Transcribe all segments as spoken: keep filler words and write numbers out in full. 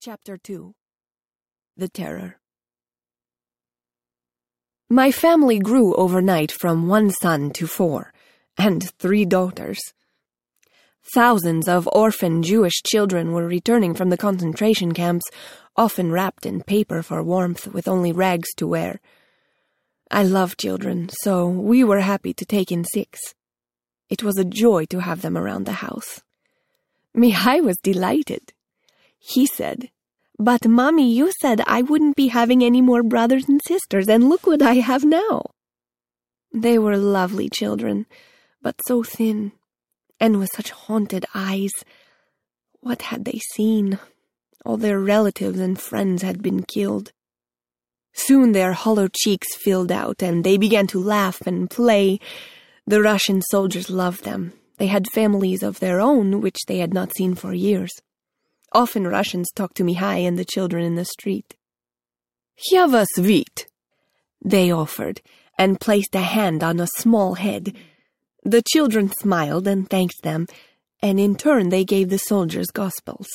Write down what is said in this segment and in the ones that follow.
Chapter two. The Terror. My family grew overnight from one son to four, and three daughters. Thousands of orphan Jewish children were returning from the concentration camps, often wrapped in paper for warmth with only rags to wear. I love children, so we were happy to take in six. It was a joy to have them around the house. Mihai was delighted. He said, "But, Mommy, you said I wouldn't be having any more brothers and sisters, and look what I have now." They were lovely children, but so thin, and with such haunted eyes. What had they seen? All their relatives and friends had been killed. Soon their hollow cheeks filled out, and they began to laugh and play. The Russian soldiers loved them. They had families of their own, which they had not seen for years. Often Russians talked to Mihai and the children in the street. "Я вас вид," they offered, and placed a hand on a small head. The children smiled and thanked them, and in turn they gave the soldiers gospels.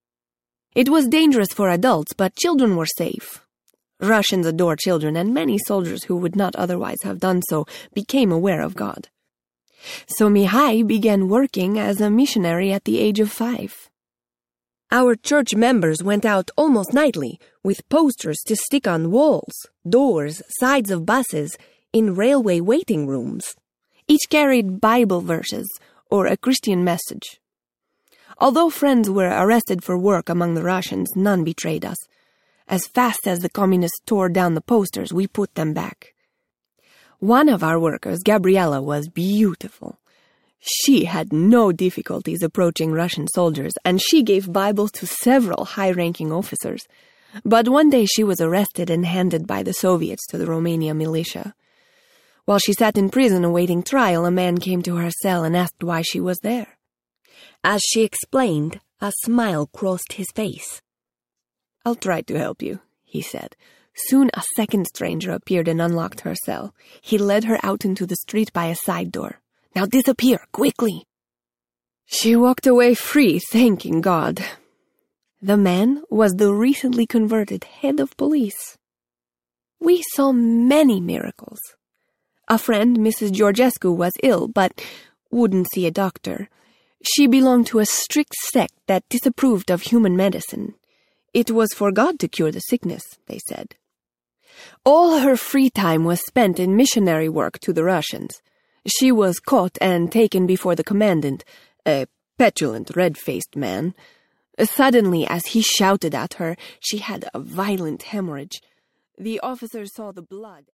It was dangerous for adults, but children were safe. Russians adore children, and many soldiers who would not otherwise have done so became aware of God. So Mihai began working as a missionary at the age of five. Our church members went out almost nightly with posters to stick on walls, doors, sides of buses, in railway waiting rooms. Each carried Bible verses or a Christian message. Although friends were arrested for work among the Russians, none betrayed us. As fast as the communists tore down the posters, we put them back. One of our workers, Gabriella, was beautiful. She had no difficulties approaching Russian soldiers, and she gave Bibles to several high-ranking officers. But one day she was arrested and handed by the Soviets to the Romania militia. While she sat in prison awaiting trial, a man came to her cell and asked why she was there. As she explained, a smile crossed his face. "I'll try to help you," he said. Soon a second stranger appeared and unlocked her cell. He led her out into the street by a side door. "Now disappear, quickly!" She walked away free, thanking God. The man was the recently converted head of police. We saw many miracles. A friend, Missus Georgescu, was ill, but wouldn't see a doctor. She belonged to a strict sect that disapproved of human medicine. It was for God to cure the sickness, they said. All her free time was spent in missionary work to the Russians. She was caught and taken before the commandant, a petulant, red-faced man. Suddenly, as he shouted at her, she had a violent hemorrhage. The officers saw the blood.